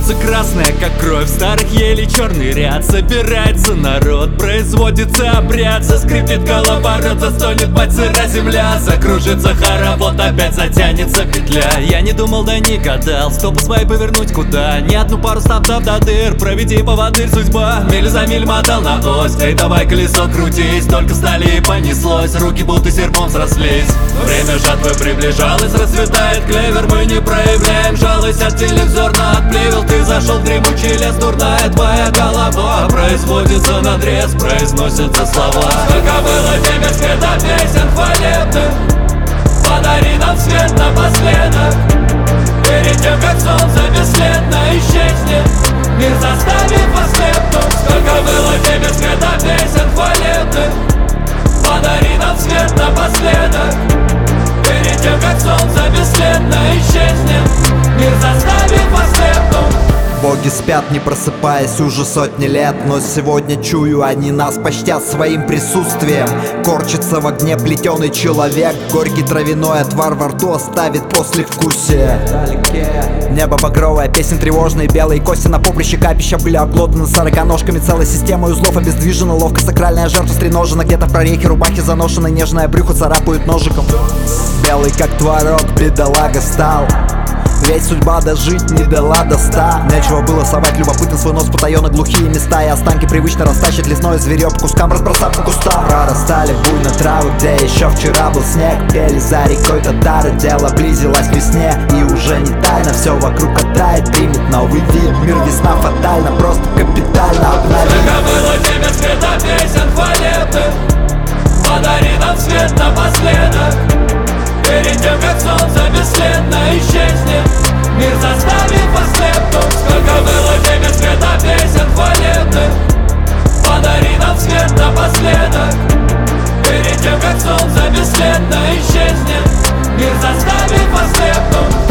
Солнце красное, как кровь старых елей, черный ряд. Собирается народ, производится обряд. Заскрипит колоборот, застонет мать сыра земля. Закружится хоровод, опять затянется петля. Я не думал, да не гадал, стопы свои повернуть куда. Не одну пару стартов до дыр, проведи поводырь судьба. Миль за миль мотал на ось, эй, давай колесо крутись. Только стали и понеслось, руки будто серпом срослись. Время жатвы приближалось, расцветает клевер. Мы не проявляем жалость, отделив зерна от плевел. Ты зашел в дремучий лес, дурная твоя голова. Производится надрез, произносятся слова. Сколько было тебе света песен хвалебных, подари нам свет напоследок. Перед тем, как солнце бесследно исчезнет, мир заставит ослепнуть. Сколько было тебе света песен хвалебных, подари нам свет напоследок. Перед тем, как солнце бесследно исчезнет, мир заставит ослепнуть. Боги спят, не просыпаясь уже сотни лет, но сегодня чую, они нас почтят своим присутствием. Корчится в огне плетеный человек, горький травяной отвар во рту оставит послевкусие. Небо багровое, песен тревожные, белые кости на поприще капища были обглотаны сороконожками. Целой системой узлов обездвижена, ловко сакральная жертва стреножена. Где-то в прорехе рубахи заношены, нежное брюхо царапают ножиком. Белый как творог, бедолага стал, ведь судьба дожить не дала до 100. Нечего было совать любопытно свой нос в потаенно глухие места. И останки привычно растащит лесное зверье по кускам, разбросав по кустам. Прорастали буйно травы, где еще вчера был снег. Пели за рекой татары, дело близилось к весне. И уже не тайно, все вокруг оттает, примет новый вид. Мир весна фатально, просто капитально обновит. Сколько было тебе света песен хвалебных, подари нам свет напоследок. Перед тем, как солнце бесследно исчезнет, мир заставит ослепнуть. Сколько было тебе света песен хвалебных, подари нам свет напоследок. Перед тем, как солнце бесследно исчезнет, мир заставит ослепнуть.